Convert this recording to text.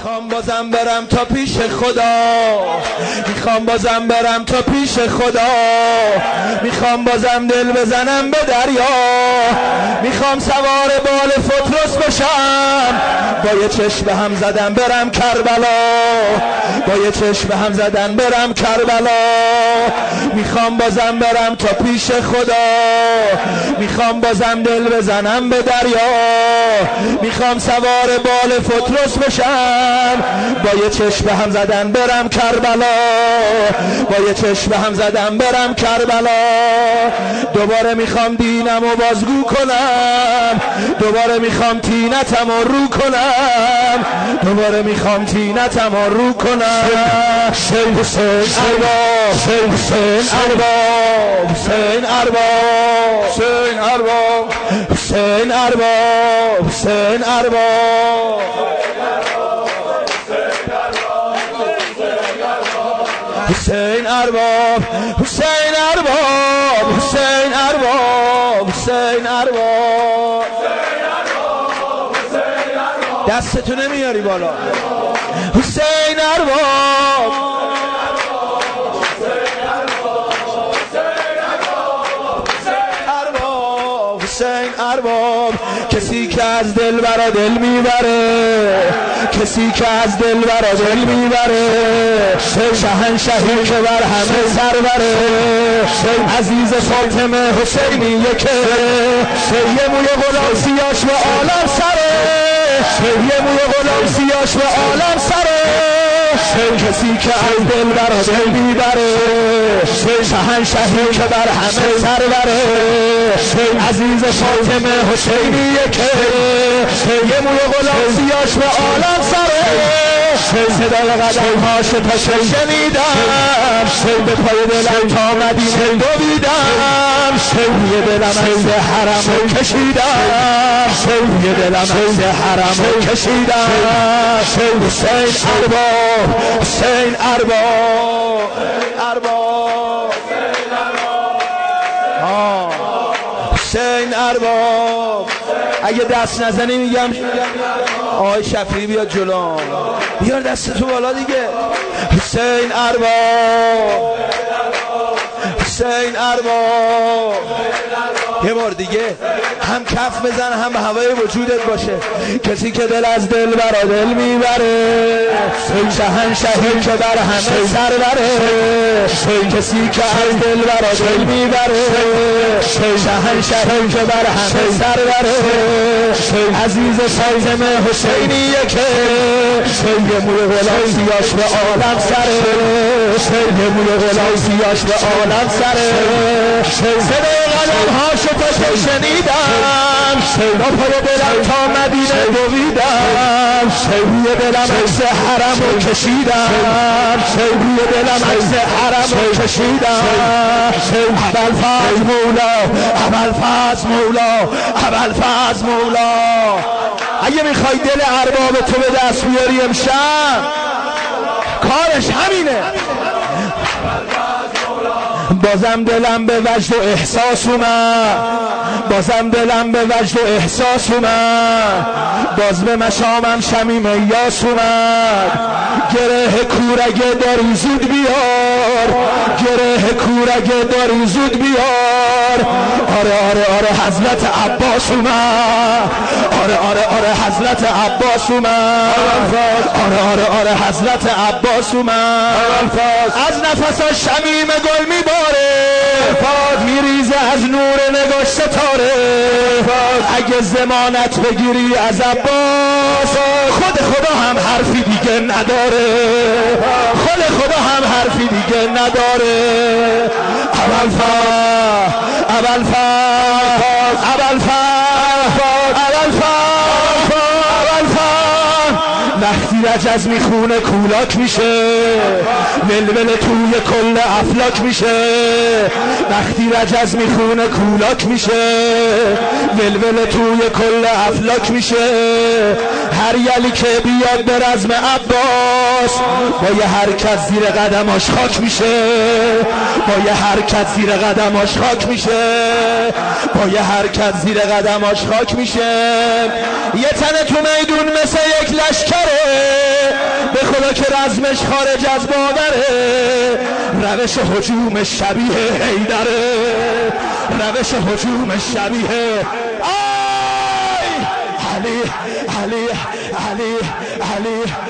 میخوام بازم برم تا پیش خدا، میخوام بازم برم تا پیش خدا، میخوام بازم دل بزنم به دریا، میخوام سوار بال فترس بشم، با یه چشم به هم زدن برم کربلا، با یه چشم به هم زدن برم کربلا. میخوام بازم برم تا پیش خدا، میخوام بازم دل بزنم به دریا، میخوام سوار بال فترس بشم، با یه چشم به هم زدن برم کربلا، با یه چشم به هم زدن برم کربلا. دوباره میخوام دینم و بازگو کنم، دوباره میخوام تینتم و رو کنم، دوباره میخوام تینتم و رو کنم. حسین حسین ارباب، حسین ارباب، حسین ارباب، حسین ارباب، حسین ارباب، حسین ارباب، حسین ارباب، حسین ارباب، حسین ارباب، حسین ارباب. دستتو نمیاری بالا. حسین ارباب، حسین ارباب، کسی که از دل برا دل میبره، کسی که از دل برا دل میبره، شهنشهی که بر همه سر بره، عزیز فاطمه حسینیه که یه موی غلام سیاش به عالم سره، یه موی غلام سیاش به عالم سره، کسی که از دل برا دل میبره، شهنشهی که بر همه سر بره، عزیز فاطمه حسینیه که یه موی غلام سیاش به عالم سره، صدای قدمهاش تا شنیدم، به پای دلم تا مدینه دویدم، روی دلم از حرم کشیدم، روی دلم از حرم کشیدم. حسین ارباب، حسین ارباب، ارباب، حسین ارباب. اگه دست نزنی میگم آقای شفیعی بیاد جلو، بیار دست تو بالا دیگه. حسین ارباب، حسین ارباب. یه بار دیگه هم کف بزن هم هوای وجودت باشه. کسی که دل از دل برا دل میبره، شهنشهی که بر همه سر بره، کسی که از دل برا دل میبره، شهنشهی که بر همه سر بره، عزیز فاطمه حسینیه که یه موی غلام سیاش به عالم سره، یه موی غلام سیاش به عالم سره، صدای قدمهاشو تا شنیدم، با پای دلم تا مدینه دویدم، روی دلم عکس حرمو کشیدم، روی دلم عکس حرمو کشیدم. ابوالفضل مولا، ابوالفضل مولا، ابوالفضل مولا. اگه میخوای دل ارباب تو به دست بیاری امشب، کارش همینه. بازم دلم به وجد و احساس اومد، بازم دلم به وجد و احساس اومد، باز به مشامم شمیم یاس اومد. گره کورگه داری زود بیار، گره کورگه داری زود بیار. آره آره آره حضرت عباس اومد، آره آره آره حضرت عباس اومد، آره آره آره حضرت عباس اومد. از نفساش شمیم گل میباره، میریزه از نور نگاش ستاره. اگه ضمانت بگیری از عباس، خود خدا هم حرفی دیگه نداره، خود خدا هم حرفی دیگه نداره. ابوالفضل، ابوالفضل، ابوالفضل، وقتی رجز میخونه کولاک میشه، ولول توی کل افلاک میشه. وقتی رجز میخونه کولاک میشه، ولول توی کل افلاک میشه. هر یلی که بیاد به رزم عباس، با یه حرکت زیر قدماش خاک میشه، با یه حرکت زیر قدماش خاک میشه، با یه حرکت زیر قدماش خاک میشه. یه تن تو میدون مثل یک لشکره، که رزمش خارج از باوره، روش هجوم شبیه حیدره، روش هجوم شبیه علی علی علی علی